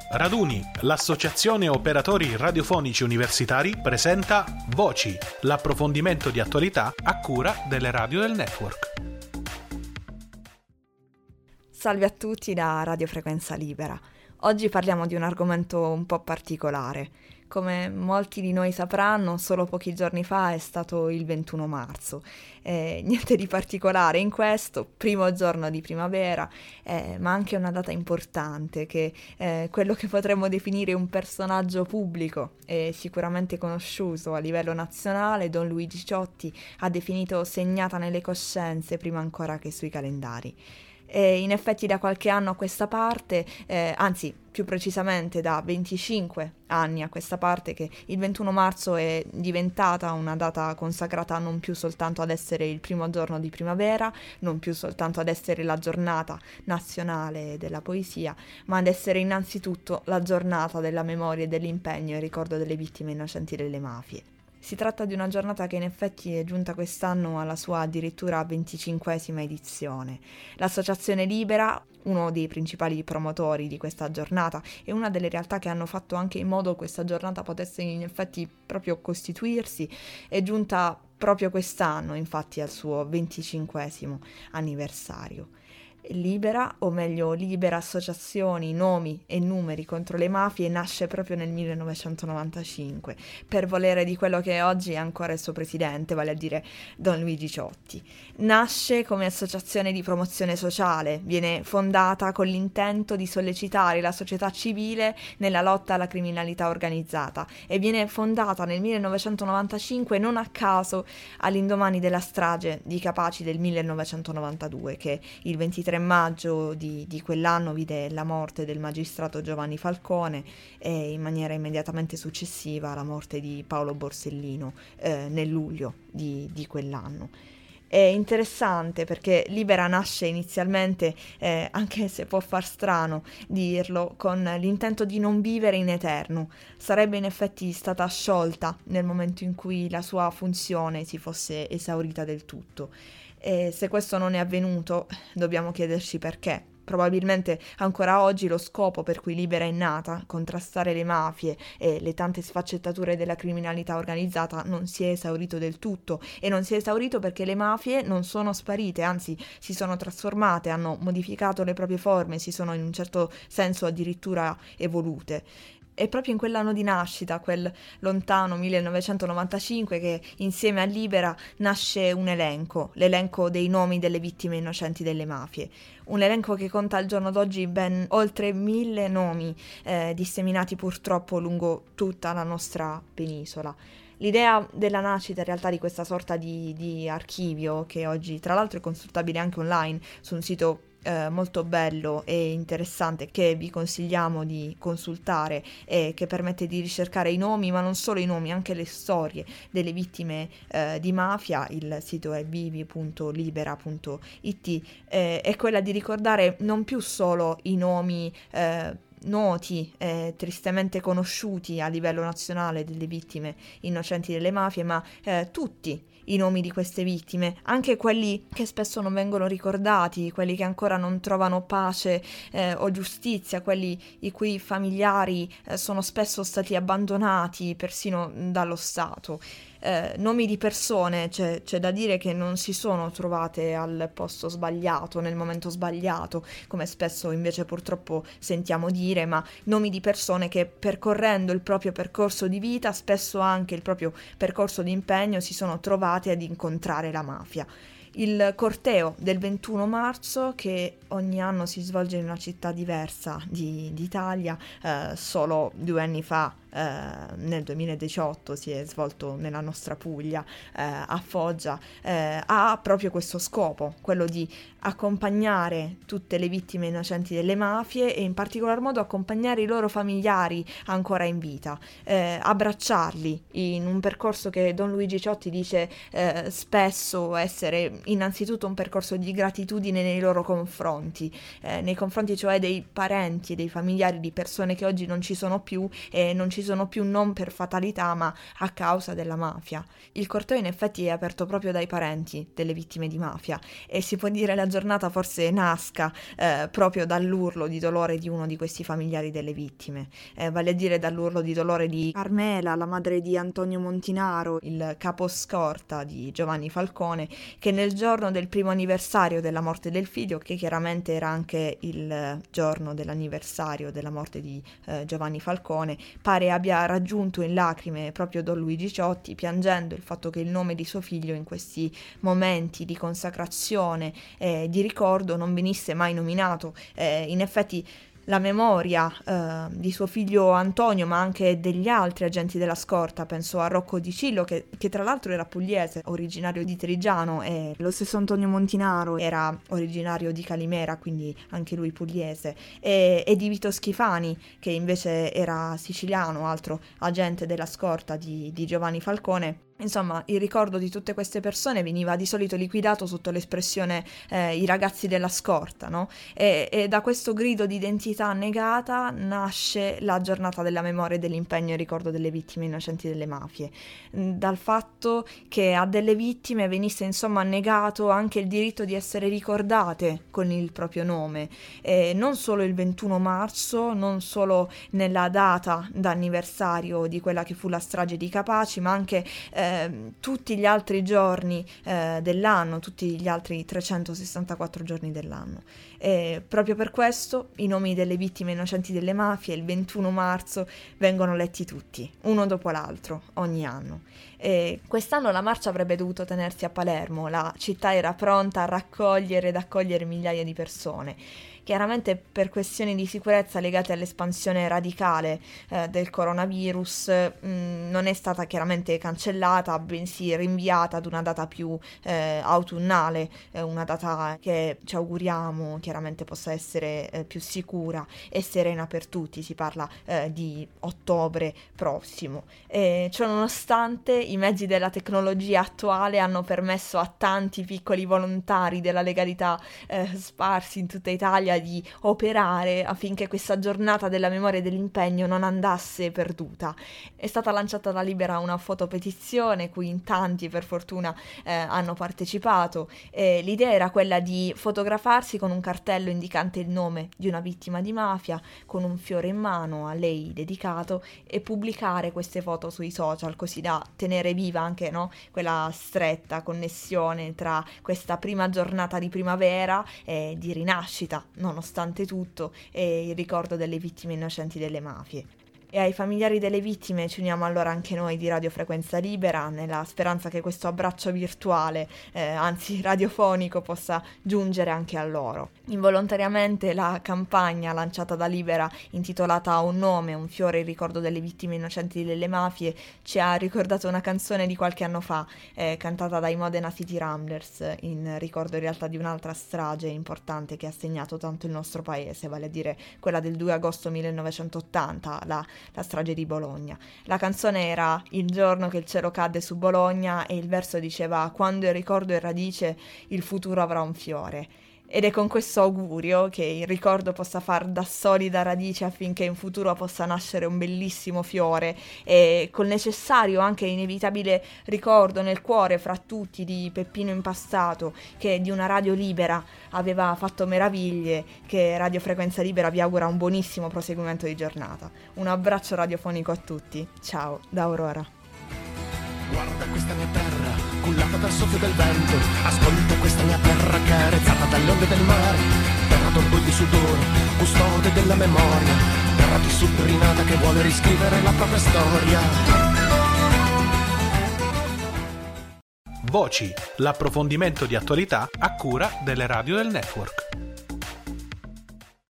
Raduni, l'associazione operatori radiofonici universitari presenta Voci, l'approfondimento di attualità a cura delle radio del network. Salve a tutti da Radio Frequenza Libera. Oggi parliamo di un argomento un po' particolare. Come molti di noi sapranno, solo pochi giorni fa è stato il 21 marzo. Niente di particolare in questo, primo giorno di primavera, ma anche una data importante che quello che potremmo definire un personaggio pubblico e sicuramente conosciuto a livello nazionale, Don Luigi Ciotti, ha definito segnata nelle coscienze prima ancora che sui calendari. E in effetti da qualche anno a questa parte, anzi più precisamente da 25 anni a questa parte, che il 21 marzo è diventata una data consacrata non più soltanto ad essere il primo giorno di primavera, non più soltanto ad essere la giornata nazionale della poesia, ma ad essere innanzitutto la giornata della memoria e dell'impegno e ricordo delle vittime innocenti delle mafie. Si tratta di una giornata che in effetti è giunta quest'anno alla sua addirittura 25esima edizione. L'Associazione Libera, uno dei principali promotori di questa giornata e una delle realtà che hanno fatto anche in modo che questa giornata potesse in effetti proprio costituirsi, è giunta proprio quest'anno infatti al suo 25esimo anniversario. Libera, o meglio Libera Associazioni, Nomi e Numeri contro le Mafie, nasce proprio nel 1995 per volere di quello che oggi è ancora il suo presidente, vale a dire Don Luigi Ciotti. Nasce come associazione di promozione sociale, viene fondata con l'intento di sollecitare la società civile nella lotta alla criminalità organizzata e viene fondata nel 1995 non a caso all'indomani della strage di Capaci del 1992, che il 23 maggio di quell'anno vide la morte del magistrato Giovanni Falcone e in maniera immediatamente successiva la morte di Paolo Borsellino nel luglio di quell'anno. È interessante perché Libera nasce inizialmente, anche se può far strano dirlo, con l'intento di non vivere in eterno. Sarebbe in effetti stata sciolta nel momento in cui la sua funzione si fosse esaurita del tutto. E se questo non è avvenuto, dobbiamo chiederci perché. Probabilmente ancora oggi lo scopo per cui Libera è nata, contrastare le mafie e le tante sfaccettature della criminalità organizzata, non si è esaurito del tutto, e non si è esaurito perché le mafie non sono sparite, anzi si sono trasformate, hanno modificato le proprie forme, si sono in un certo senso addirittura evolute. È proprio in quell'anno di nascita, quel lontano 1995, che insieme a Libera nasce un elenco, l'elenco dei nomi delle vittime innocenti delle mafie. Un elenco che conta al giorno d'oggi ben oltre 1000 nomi, disseminati purtroppo lungo tutta la nostra penisola. L'idea della nascita in realtà di questa sorta di archivio, che oggi tra l'altro è consultabile anche online su un sito molto bello e interessante che vi consigliamo di consultare e che permette di ricercare i nomi, ma non solo i nomi, anche le storie delle vittime di mafia. Il sito è vivi.libera.it, è quella di ricordare non più solo i nomi noti e tristemente conosciuti a livello nazionale delle vittime innocenti delle mafie, ma tutti i nomi di queste vittime, anche quelli che spesso non vengono ricordati, quelli che ancora non trovano pace o giustizia, quelli i cui familiari sono spesso stati abbandonati persino dallo Stato. Nomi di persone, c'è da dire, che non si sono trovate al posto sbagliato, nel momento sbagliato, come spesso invece purtroppo sentiamo dire, ma nomi di persone che, percorrendo il proprio percorso di vita, spesso anche il proprio percorso di impegno, si sono trovate ad incontrare la mafia. Il corteo del 21 marzo, che ogni anno si svolge in una città diversa d'Italia, solo 2 anni fa, nel 2018, si è svolto nella nostra Puglia, a Foggia, ha proprio questo scopo, quello di accompagnare tutte le vittime innocenti delle mafie e in particolar modo accompagnare i loro familiari ancora in vita, abbracciarli in un percorso che Don Luigi Ciotti dice spesso essere innanzitutto un percorso di gratitudine nei loro confronti cioè dei parenti e dei familiari di persone che oggi non ci sono più e non ci ci sono più non per fatalità ma a causa della mafia. Il corteo in effetti è aperto proprio dai parenti delle vittime di mafia e si può dire la giornata forse nasca proprio dall'urlo di dolore di uno di questi familiari delle vittime, vale a dire dall'urlo di dolore di Carmela, la madre di Antonio Montinaro, il capo scorta di Giovanni Falcone, che nel giorno del primo anniversario della morte del figlio, che chiaramente era anche il giorno dell'anniversario della morte di Giovanni Falcone, pare abbia raggiunto in lacrime proprio Don Luigi Ciotti, piangendo il fatto che il nome di suo figlio in questi momenti di consacrazione e di ricordo non venisse mai nominato. In effetti la memoria di suo figlio Antonio, ma anche degli altri agenti della scorta, penso a Rocco Di Cillo, che tra l'altro era pugliese, originario di Trigiano, e lo stesso Antonio Montinaro era originario di Calimera, quindi anche lui pugliese, e di Vito Schifani, che invece era siciliano, altro agente della scorta di Giovanni Falcone. Insomma, il ricordo di tutte queste persone veniva di solito liquidato sotto l'espressione i ragazzi della scorta, no? E da questo grido di identità negata nasce la giornata della memoria e dell'impegno in ricordo delle vittime innocenti delle mafie, dal fatto che a delle vittime venisse insomma negato anche il diritto di essere ricordate con il proprio nome, non solo il 21 marzo, non solo nella data d'anniversario di quella che fu la strage di Capaci, ma anche tutti gli altri giorni dell'anno, tutti gli altri 364 giorni dell'anno. E proprio per questo i nomi delle vittime innocenti delle mafie il 21 marzo vengono letti tutti, uno dopo l'altro, ogni anno. E quest'anno la marcia avrebbe dovuto tenersi a Palermo, la città era pronta a raccogliere ed accogliere migliaia di persone. Chiaramente per questioni di sicurezza legate all'espansione radicale del coronavirus non è stata chiaramente cancellata, bensì rinviata ad una data più autunnale, una data che ci auguriamo chiaramente possa essere più sicura e serena per tutti. Si parla di ottobre prossimo. Ciononostante i mezzi della tecnologia attuale hanno permesso a tanti piccoli volontari della legalità sparsi in tutta Italia di operare affinché questa giornata della memoria e dell'impegno non andasse perduta. È stata lanciata da Libera una fotopetizione cui in tanti per fortuna hanno partecipato. L'idea era quella di fotografarsi con un cartello indicante il nome di una vittima di mafia, con un fiore in mano a lei dedicato, e pubblicare queste foto sui social, così da tenere viva anche, no, quella stretta connessione tra questa prima giornata di primavera e di rinascita, nonostante tutto, e il ricordo delle vittime innocenti delle mafie. E ai familiari delle vittime ci uniamo allora anche noi di Radio Frequenza Libera, nella speranza che questo abbraccio virtuale, anzi radiofonico, possa giungere anche a loro. Involontariamente la campagna lanciata da Libera, intitolata Un nome, un fiore in ricordo delle vittime innocenti delle mafie, ci ha ricordato una canzone di qualche anno fa, cantata dai Modena City Ramblers, in ricordo in realtà di un'altra strage importante che ha segnato tanto il nostro paese, vale a dire quella del 2 agosto 1980, la strage di Bologna. La canzone era Il giorno che il cielo cadde su Bologna e il verso diceva: quando il ricordo è radice, il futuro avrà un fiore. Ed è con questo augurio che il ricordo possa far da solida radice affinché in futuro possa nascere un bellissimo fiore, e col necessario anche inevitabile ricordo nel cuore fra tutti di Peppino Impastato, che di una radio libera aveva fatto meraviglie, che Radio Frequenza Libera vi augura un buonissimo proseguimento di giornata. Un abbraccio radiofonico a tutti, ciao da Aurora. Guarda questa mia terra, cullata dal soffio del vento. Ascolta questa mia terra carezzata dalle onde del mare. Terra d'orgoglio e sudore, custode della memoria. Terra di subrinata che vuole riscrivere la propria storia. Voci, l'approfondimento di attualità a cura delle radio del network.